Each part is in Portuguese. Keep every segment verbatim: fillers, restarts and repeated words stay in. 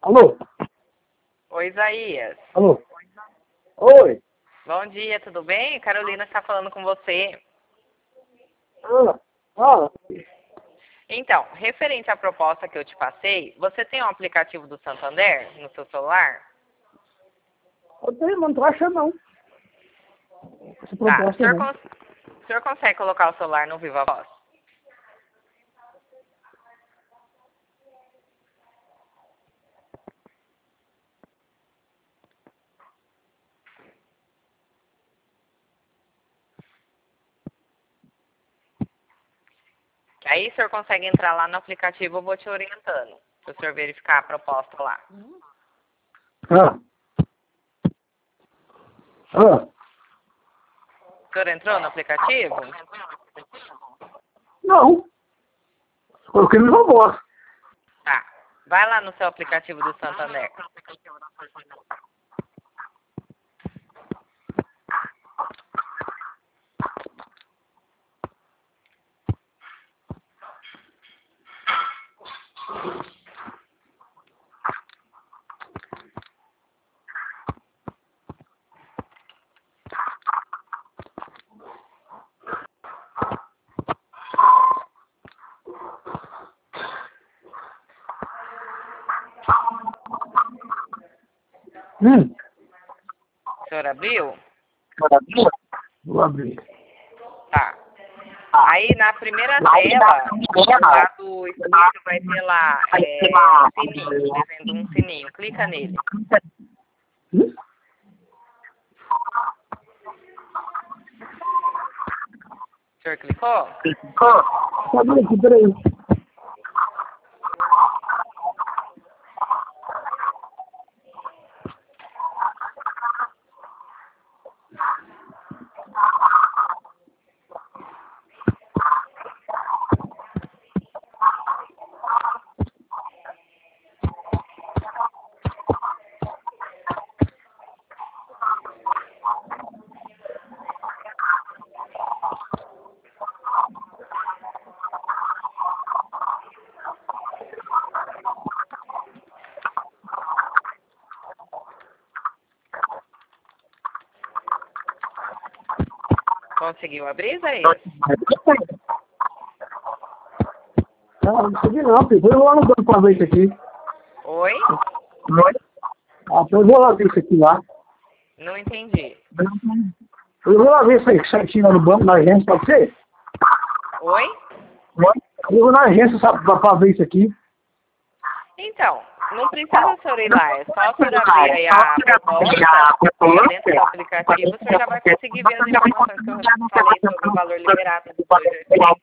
Alô? Oi, Isaías. Alô? Oi? Bom dia, tudo bem? Carolina está falando com você. Ah, fala. Então, referente à proposta que eu te passei, você tem um aplicativo do Santander no seu celular? Eu tenho, mas não tô achando não. Essa Tá. O proposta senhor, não. cons o senhor consegue colocar o celular no Viva Voz? Que aí o senhor consegue entrar lá no aplicativo, eu vou te orientando. Para o senhor verificar a proposta lá. Ah. Ah. O senhor entrou no aplicativo? Não. Coloquei no meu voz. Tá. Vai lá no seu aplicativo do Santander. Hum. O senhor abriu? Vou abrir. Tá. Aí na primeira tela, do lado esquerdo vai ter lá é, sininho, dizendo um sininho. Clica nele. Hum? O senhor clicou? Cadê aqui? Peraí. Conseguiu abrir, Isaías? Ah, não consegui não, filho. Eu vou lá no banco pra ver isso aqui. Oi? Ah, eu vou lá ver isso aqui lá. Não entendi. Eu vou lá ver isso aí certinho lá no banco, na agência, pode ser? Oi? Eu vou na agência, sabe, pra, pra ver isso aqui. Então, não precisa o senhor ir lá, é só o senhor abrir aí a proposta, dentro do aplicativo, o senhor já vai conseguir ver as informações que eu falei sobre o valor liberado dos dois artigos.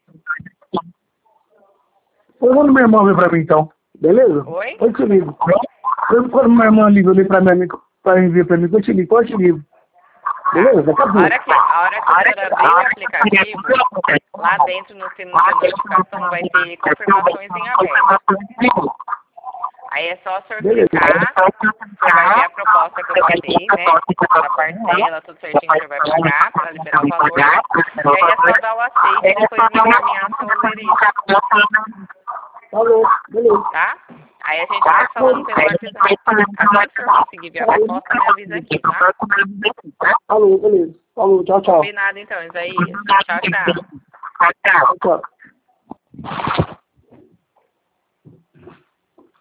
Eu vou no meu irmão ver pra mim então, beleza? Oi? Eu te ligo. Eu, quando meu irmão liga ali pra mim, pra enviar pra mim, eu te ligo, eu te ligo. Beleza? Daqui a A pouco. hora que, a hora que o senhor abrir o aplicativo, lá dentro no sino de notificação vai ter confirmações em aberto. Aí é só o senhor clicar, você vai ver a proposta que eu passei, né? A parcela, tudo certinho, o senhor vai pagar para liberar o valor. E aí é só dar o aceite e depois me encaminhar seu endereço. Falou, beleza. Tá? Aí a gente vai falando pelo WhatsApp. Assim que o senhor conseguir ver a proposta, me avisa aqui, tá? Falou, beleza. Falou, tchau, tchau. Combinado então, Isaías. Tchau, tchau. Tchau, tchau.